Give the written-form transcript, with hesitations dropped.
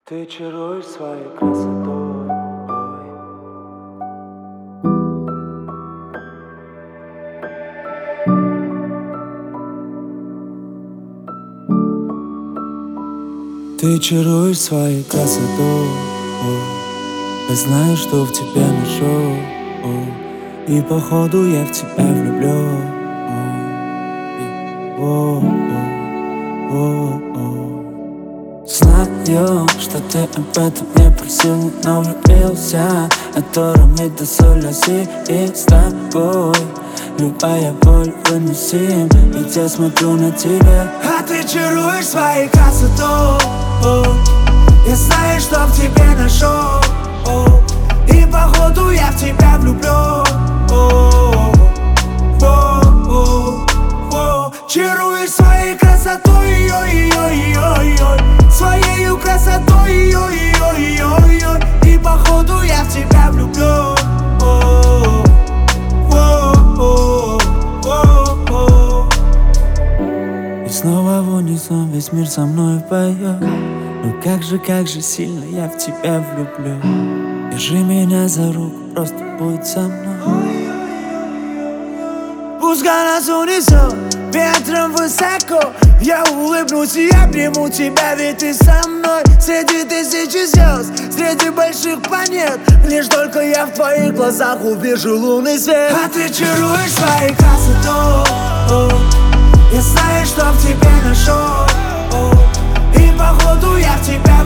Ты чаруешь своей красотой. Ты чаруешь своей красотой. Я знаю, что в тебе нашел, и походу я в тебя влюблен. Знаю, что ты об этом не просил, но влюбился. Это ромит до соляси, и с тобой любая боль выносим. Ведь я смотрю на тебя, а ты чаруешь своей красотой. Я знаю, что в тебе нашел, и походу я в тебя влюблен. Чаруешь своей красотой, своею красотой, и походу я в тебя влюблен. И снова в унисон весь мир со мной поет. Ну как же сильно я в тебя влюблен. Держи меня за руку, просто будь со мной. Пускай нас унесет ветром высоко. Я улыбнусь и обниму тебя, ведь ты со мной. Среди тысячи звезд, среди больших планет, лишь только я в твоих глазах увижу лунный свет. А ты чаруешь своей красотой. Я знаю, что в тебе нашел, и походу я в тебя